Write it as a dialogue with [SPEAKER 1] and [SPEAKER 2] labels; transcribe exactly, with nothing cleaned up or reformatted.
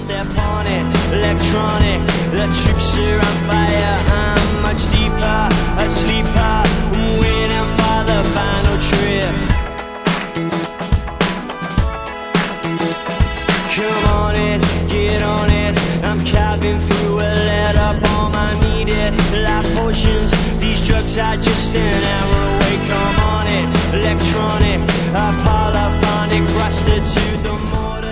[SPEAKER 1] step on it. Electronic, the troops are on fire. I'm much deeper, a sleeper. I'm waiting for the final trip. Come on it, get on it. I'm carving through a letter bomb. I need it, life potions. These drugs are just an hour away. Come on it, electronic, a polyphonic, rusted to the mortar.